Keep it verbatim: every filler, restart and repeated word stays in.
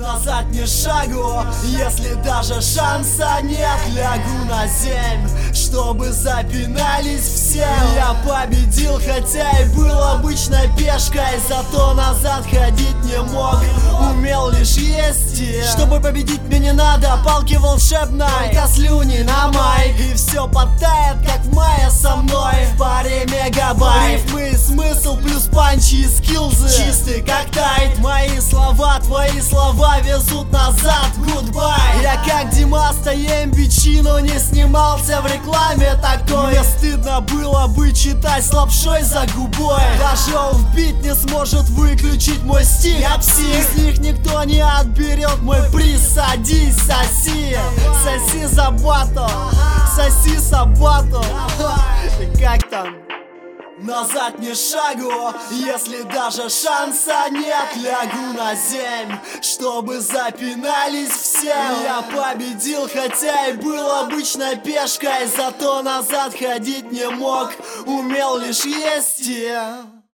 Назад ни шагу, если даже шанса нет. Лягу на земь, чтобы запинались все. Я победил, хотя и был обычной пешкой, зато назад ходить не мог, умел лишь есть. Чтобы победить мне не надо палки волшебной, только слюни на майк, и все потает, как в мае со мной. В паре мегабайт рифмы и смысл, плюс панчи и скиллзы, чистый как тайт. Мои слова, твои слова везут назад, гудбай. Я как Димаста эм би чи, но не снимался в рекламе такой. Мне стыдно было бы читать с лапшой за губой. Даже офбит не сможет выключить мой стих. Я псих, с них никто не отберет мой приз. Садись, соси, соси за батл, соси за батл. Как там? Назад ни шагу, если даже шанса нет. Лягу на земь, чтобы запинались все. Я победил, хотя и был обычной пешкой, зато назад ходить не мог, умел лишь есть.